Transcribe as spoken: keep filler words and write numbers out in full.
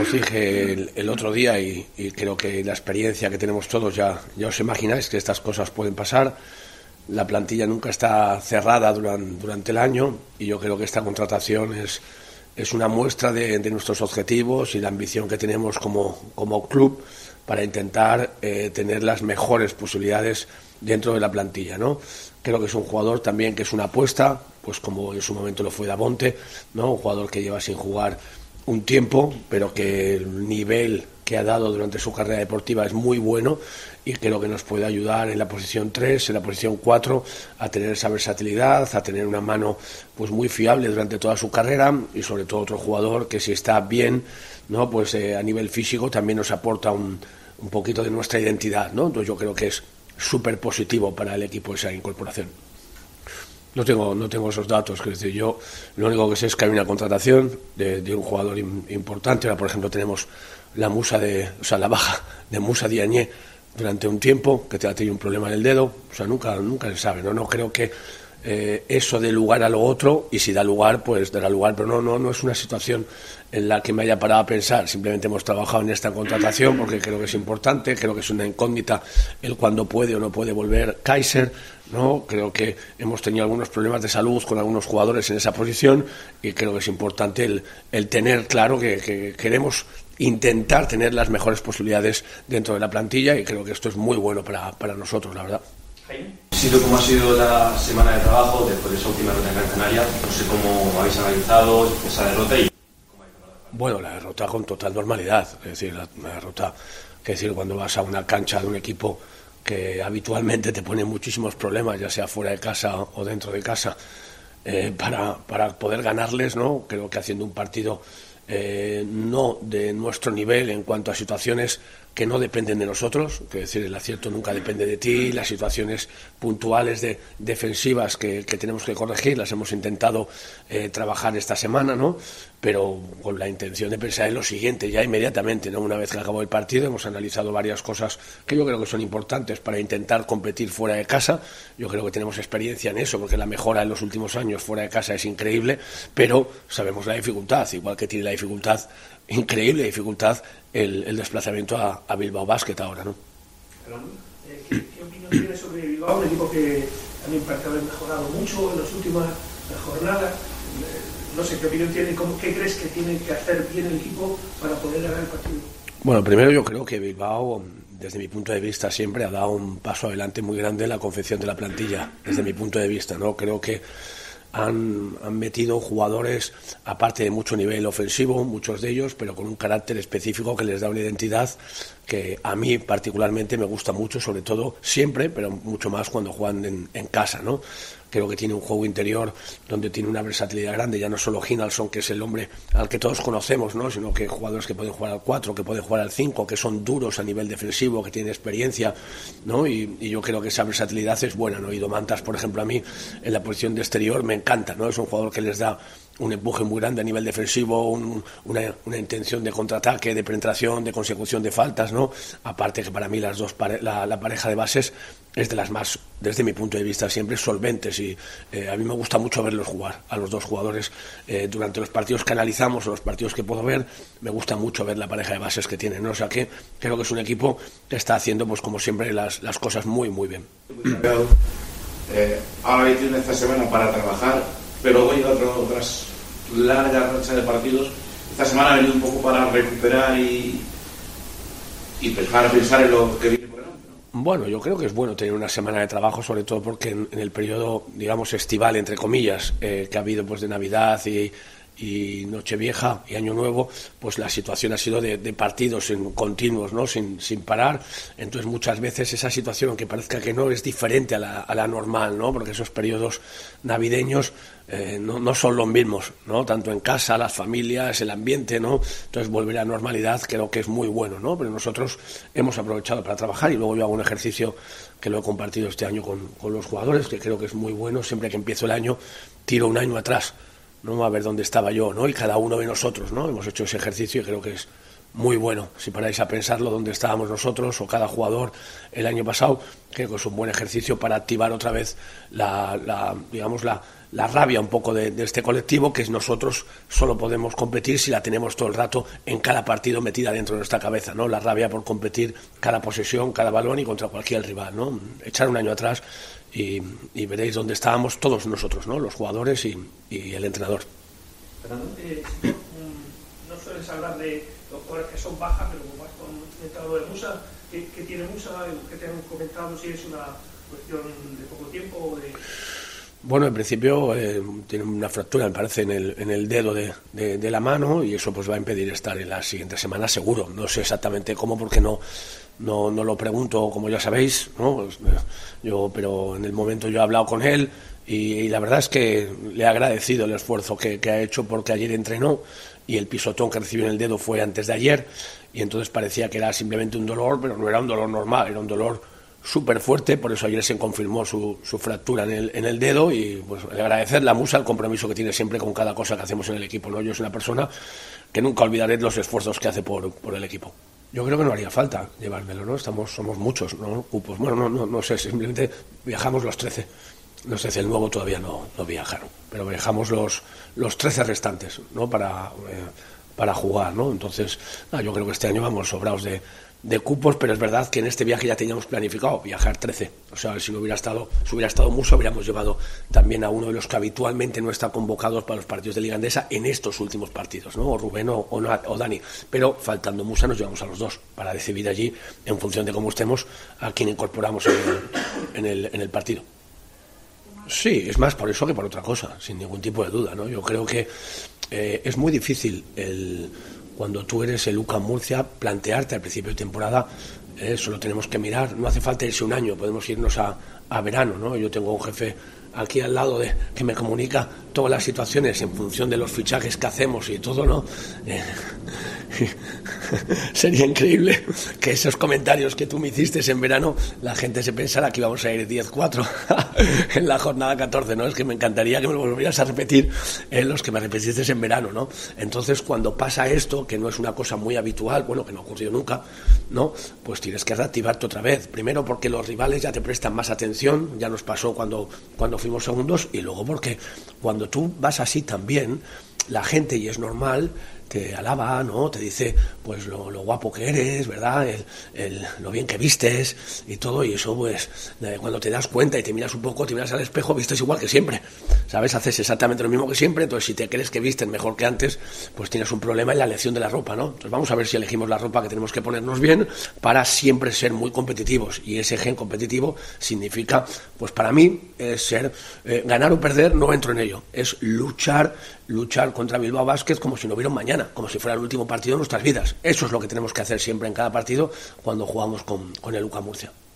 Os dije el, el otro día y, y creo que la experiencia que tenemos todos ya, ya os imagináis que estas cosas pueden pasar. La plantilla nunca está cerrada durante, durante el año y yo creo que esta contratación es, es una muestra de, de nuestros objetivos y la ambición que tenemos como, como club para intentar eh, tener las mejores posibilidades dentro de la plantilla, ¿no? Creo que es un jugador también que es una apuesta, pues como en su momento lo fue Damonte, ¿no? Un jugador que lleva sin jugar un tiempo, pero que el nivel que ha dado durante su carrera deportiva es muy bueno y creo que nos puede ayudar en la posición tres, en la posición cuatro, a tener esa versatilidad, a tener una mano pues muy fiable durante toda su carrera y sobre todo otro jugador que si está bien, ¿no? Pues eh, a nivel físico también nos aporta un, un poquito de nuestra identidad, ¿no? Entonces yo creo que es súper positivo para el equipo esa incorporación. No tengo, no tengo esos datos, es decir, yo lo único que sé es que hay una contratación de, de un jugador in, importante. Ahora, por ejemplo, tenemos la musa de, o sea, la baja de Musa Diagne durante un tiempo, que ha tenido un problema en el dedo, o sea, nunca, nunca se sabe, ¿no? No creo que eh, eso dé lugar a lo otro, y si da lugar, pues dará lugar, pero no, no, no es una situación en la que me haya parado a pensar. Simplemente hemos trabajado en esta contratación porque creo que es importante, creo que es una incógnita el cuándo puede o no puede volver Kaiser, ¿no? Creo que hemos tenido algunos problemas de salud con algunos jugadores en esa posición y creo que es importante el, el tener claro que, que queremos intentar tener las mejores posibilidades dentro de la plantilla y creo que esto es muy bueno para, para nosotros, la verdad. Ha sido como ha sido la semana de trabajo después de esa última derrota en Gran Canaria, no sé cómo habéis analizado esa derrota y cómo habéis analizado. Bueno, la derrota con total normalidad, es decir, la, la derrota, que decir, cuando vas a una cancha de un equipo que habitualmente te pone muchísimos problemas, ya sea fuera de casa o dentro de casa, eh, para, para poder ganarles, ¿no? Creo que haciendo un partido eh, no de nuestro nivel en cuanto a situaciones que no dependen de nosotros, es decir, el acierto nunca depende de ti, las situaciones puntuales de defensivas que, que tenemos que corregir las hemos intentado eh, trabajar esta semana, ¿no? Pero con la intención de pensar en lo siguiente ya inmediatamente, ¿no? Una vez que acabó el partido hemos analizado varias cosas que yo creo que son importantes para intentar competir fuera de casa. Yo creo que tenemos experiencia en eso porque la mejora en los últimos años fuera de casa es increíble, pero sabemos la dificultad, igual que tiene la dificultad, increíble dificultad, el, el desplazamiento a, a Bilbao Basket ahora, ¿no? Eh, ¿qué, ¿Qué opinión tienes sobre Bilbao? Un equipo que también parece haber mejorado mucho en las últimas jornadas. Eh, no sé, ¿qué opinión tiene? ¿Cómo, ¿Qué crees que tiene que hacer bien el equipo para poder ganar el partido? Bueno, primero yo creo que Bilbao, desde mi punto de vista, siempre ha dado un paso adelante muy grande en la confección de la plantilla, desde mi punto de vista, ¿no? Creo que Han, han metido jugadores, aparte de mucho nivel ofensivo, muchos de ellos, pero con un carácter específico que les da una identidad que a mí particularmente me gusta mucho, sobre todo siempre, pero mucho más cuando juegan en, en casa, ¿no? Creo que tiene un juego interior donde tiene una versatilidad grande, ya no solo Hinalson, que es el hombre al que todos conocemos, ¿no? Sino que jugadores que pueden jugar al cuatro, que pueden jugar al cinco, que son duros a nivel defensivo, que tienen experiencia, ¿no? Y, y yo creo que esa versatilidad es buena, ¿no? Y Domantas, por ejemplo, a mí en la posición de exterior me encanta, ¿no? Es un jugador que les da un empuje muy grande a nivel defensivo, un, una, una intención de contraataque, de penetración, de consecución de faltas, ¿no? Aparte que para mí las dos pare- la, la pareja de bases es de las más, desde mi punto de vista, siempre solventes y eh, a mí me gusta mucho verlos jugar, a los dos jugadores eh, durante los partidos que analizamos o los partidos que puedo ver, me gusta mucho ver la pareja de bases que tienen, ¿no? O sea que creo que es un equipo que está haciendo, pues como siempre, las, las cosas muy, muy bien. Eh, ahora tiene esta semana para trabajar, pero luego llega otro, otras largas rachas de partidos. Esta semana ha venido un poco para recuperar y, y pensar, pensar en lo que viene por delante, ¿no? Bueno, yo creo que es bueno tener una semana de trabajo, sobre todo porque en, en el periodo, digamos, estival, entre comillas, eh, que ha habido pues de Navidad y, y Nochevieja y Año Nuevo, pues la situación ha sido de, de partidos en continuos, ¿no? Sin, sin parar. Entonces muchas veces esa situación, aunque parezca que no, es diferente a la, a la normal, ¿no? Porque esos periodos navideños eh, no, no son los mismos, ¿no? Tanto en casa, las familias, el ambiente, ¿no? Entonces volver a la normalidad creo que es muy bueno, ¿no? Pero nosotros hemos aprovechado para trabajar y luego yo hago un ejercicio que lo he compartido este año con, con los jugadores, que creo que es muy bueno. Siempre que empiezo el año tiro un año atrás, ¿no? A ver dónde estaba yo, ¿no? Y cada uno de nosotros, ¿no? Hemos hecho ese ejercicio y creo que es muy bueno. Si paráis a pensarlo, donde estábamos nosotros o cada jugador el año pasado, creo que es un buen ejercicio para activar otra vez la, la digamos, la, la rabia un poco de, de este colectivo, que es nosotros solo podemos competir si la tenemos todo el rato en cada partido metida dentro de nuestra cabeza, ¿no? La rabia por competir cada posesión, cada balón y contra cualquier rival, ¿no? Echar un año atrás y, y veréis dónde estábamos todos nosotros, ¿no? Los jugadores y, y el entrenador. Eh, señor, no sueles hablar de los jugadores que son bajas, pero como has comentado de Musa, ¿qué, qué tiene Musa? ¿Qué te han comentado? Si es una cuestión de poco tiempo o de... Bueno, en principio eh, tiene una fractura, me parece, en el, en el dedo de, de, de la mano, y eso pues va a impedir estar en la siguiente semana seguro. No sé exactamente cómo, porque no no, no lo pregunto, como ya sabéis, ¿no? Pues, yo, pero en el momento yo he hablado con él y, y la verdad es que le he agradecido el esfuerzo que, que ha hecho, porque ayer entrenó y el pisotón que recibió en el dedo fue antes de ayer, y entonces parecía que era simplemente un dolor, pero no era un dolor normal, era un dolor súper fuerte. Por eso ayer se confirmó su, su fractura en el, en el dedo, y pues agradecerle a Musa el compromiso que tiene siempre con cada cosa que hacemos en el equipo, ¿no? Yo soy una persona que nunca olvidaré los esfuerzos que hace por, por el equipo. Yo creo que no haría falta llevármelo, ¿no? Estamos, somos muchos, ¿no? Cupos. Bueno, no, no, no sé, simplemente viajamos los trece. Los trece, el nuevo todavía no, no viajaron, pero viajamos los, los trece restantes, ¿no? Para, eh, para jugar, ¿no? Entonces, no, yo creo que este año vamos sobrados de, de cupos, pero es verdad que en este viaje ya teníamos planificado viajar trece. O sea, si no hubiera estado, si hubiera estado Musa, hubiéramos llevado también a uno de los que habitualmente no están convocados para los partidos de Liga Endesa en estos últimos partidos, ¿no? O Rubén o, o, o Dani. Pero faltando Musa nos llevamos a los dos para decidir allí, en función de cómo estemos, a quién incorporamos en el, en el, en el partido. Sí, es más por eso que por otra cosa, sin ningún tipo de duda, ¿no? Yo creo que eh, es muy difícil el, cuando tú eres el U C A M Murcia, plantearte al principio de temporada. Eh, solo tenemos que mirar, no hace falta irse un año, podemos irnos a, a verano, ¿no? Yo tengo un jefe aquí al lado de que me comunica todas las situaciones en función de los fichajes que hacemos y todo, ¿no? Eh, sería increíble que esos comentarios que tú me hiciste en verano, la gente se pensara que íbamos a ir diez cuatro en la jornada catorce, ¿no? Es que me encantaría que me lo volvieras a repetir en los que me repetiste en verano, ¿no? Entonces, cuando pasa esto, que no es una cosa muy habitual, bueno, que no ha ocurrido nunca, ¿no? Pues tienes que reactivarte otra vez. Primero porque los rivales ya te prestan más atención, ya nos pasó cuando, cuando fuimos segundos, y luego porque cuando tú vas así también, la gente, y es normal, te alaba, ¿no? Te dice, pues, lo, lo guapo que eres, ¿verdad? El, el, lo bien que vistes y todo, y eso, pues, eh, cuando te das cuenta y te miras un poco, te miras al espejo, vistes igual que siempre, ¿sabes? Haces exactamente lo mismo que siempre. Entonces, si te crees que vistes mejor que antes, pues tienes un problema en la elección de la ropa, ¿no? Entonces, vamos a ver si elegimos la ropa que tenemos que ponernos bien para siempre ser muy competitivos, y ese gen competitivo significa, pues, para mí, es ser, eh, ganar o perder, no entro en ello, es luchar, luchar contra Bilbao Basket como si no hubiera un mañana, como si fuera el último partido de nuestras vidas. Eso es lo que tenemos que hacer siempre en cada partido cuando jugamos con, con el U C A M Murcia.